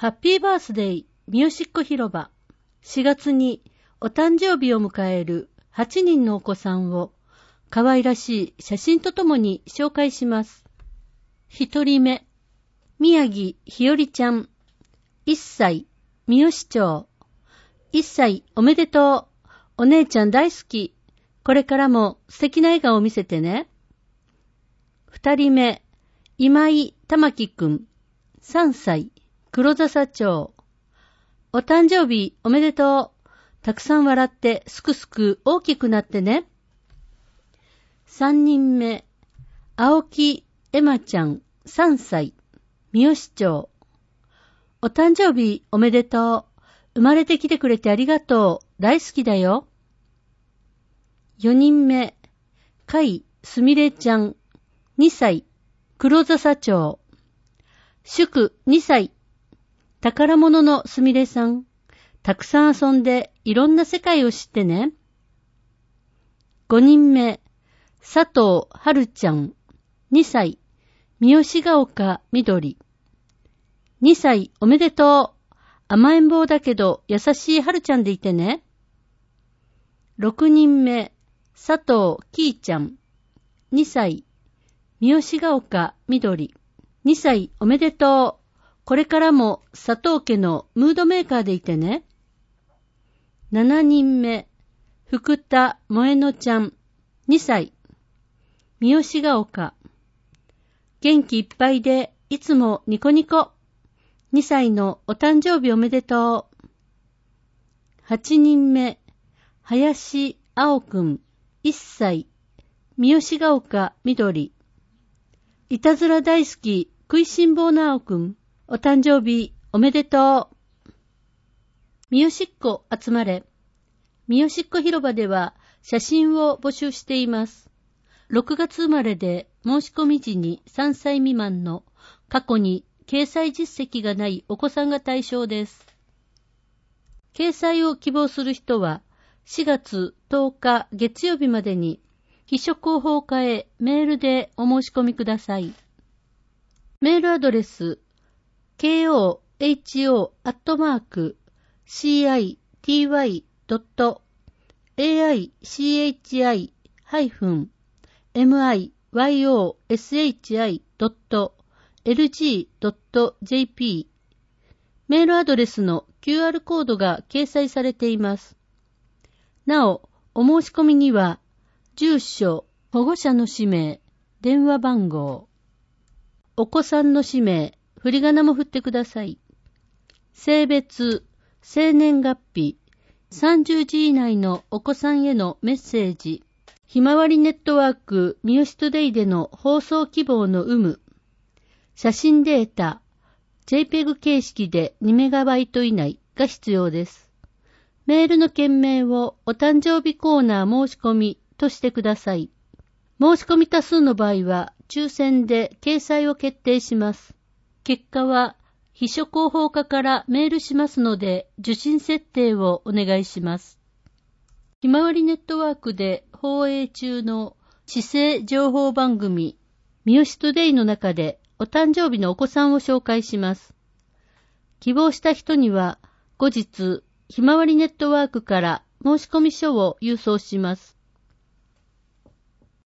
ハッピーバースデーみよしっこ広場。4月にお誕生日を迎える8人のお子さんを可愛らしい写真とともに紹介します。1人目、宮城ひよりちゃん、1歳、三好町。1歳おめでとう。お姉ちゃん大好き。これからも素敵な笑顔を見せてね。2人目、今井玉木くん、3歳、黒笹町。お誕生日おめでとう。たくさん笑ってすくすく大きくなってね。3人目、青木エマちゃん、3歳、三好町。お誕生日おめでとう。生まれてきてくれてありがとう。大好きだよ。4人目、甲斐すみれちゃん、2歳、黒笹町。祝2歳。宝物のすみれさん。たくさん遊んでいろんな世界を知ってね。5人目、佐藤春ちゃん。2歳、三好が丘みどり。2歳おめでとう。甘えん坊だけど優しい春ちゃんでいてね。6人目、佐藤きーちゃん。2歳、三好が丘みどり。2歳おめでとう。これからも佐藤家のムードメーカーでいてね。7人目、福田萌乃ちゃん。2歳、三好が丘。元気いっぱいでいつもニコニコ。2歳のお誕生日おめでとう。8人目、林青くん。1歳、三好が丘みどり。いたずら大好き食いしん坊な青くん。お誕生日おめでとう。みよしっこ集まれ。みよしっこ広場では写真を募集しています。6月生まれで申し込み時に3歳未満の過去に掲載実績がないお子さんが対象です。掲載を希望する人は4月10日月曜日までに秘書広報課へメールでお申し込みください。メールアドレスkoho@city-miyoshi.lg.jp メールアドレスの QR コードが掲載されています。なお、お申し込みには住所、保護者の氏名、電話番号、お子さんの氏名、振り仮名も振ってください。性別、生年月日、30字以内のお子さんへのメッセージ、ひまわりネットワークみよしトゥデイでの放送希望の有無、写真データ、JPEG 形式で 2MB 以内が必要です。メールの件名をお誕生日コーナー申し込みとしてください。申し込み多数の場合は抽選で掲載を決定します。結果は秘書広報課からメールしますので受信設定をお願いします。ひまわりネットワークで放映中の市政情報番組みよしトゥデイの中でお誕生日のお子さんを紹介します。希望した人には後日ひまわりネットワークから申し込み書を郵送します。